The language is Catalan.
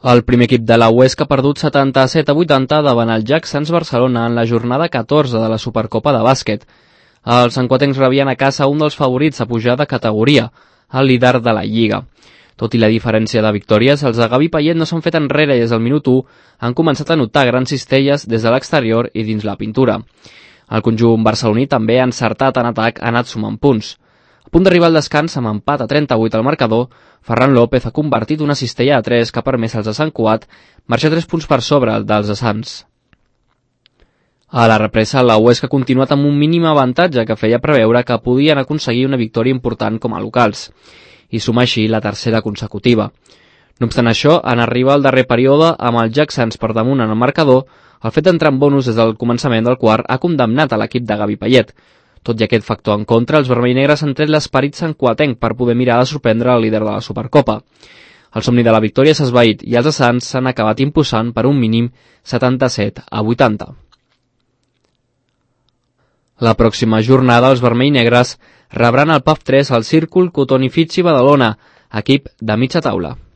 El primer equip de la Huesca ha perdut 77-80 davant el Jack Sants Barcelona en la jornada 14 de la Supercopa de bàsquet. Els enquatencs rebien a casa un dels favorits a pujar de categoria, el líder de la Lliga. Tot i la diferència de victòries, els de Gavi Payet no s'han fet enrere i des del minut 1 han començat a notar grans cistelles des de l'exterior i dins la pintura. El conjunt barceloní també ha encertat en atac, ha anat sumant punts. A punt d'arribar al descans amb empat a 38 al marcador, Ferran López ha convertit una cistella a 3 que ha permès als de Sant Cugat marxar 3 punts per sobre dels de Sants. A la represa, la Huesca ha continuat amb un mínim avantatge que feia preveure que podien aconseguir una victòria important com a locals, i suma així la tercera consecutiva. No obstant això, en arribar al darrer període amb el Jack Sants per damunt en el marcador, el fet d'entrar en bonus des del començament del quart ha condemnat a l'equip de Gavi Payet. Tot i aquest factor en contra, els vermell-negres han tret l'esperit santcuatenc per poder mirar de sorprendre el líder de la Supercopa. El somni de la victòria s'ha esvaït i els de Sants s'han acabat imposant per un mínim 77-80. La pròxima jornada els vermell-negres rebran el PAF 3 al Círcul Cotonifici Badalona, equip de mitja taula.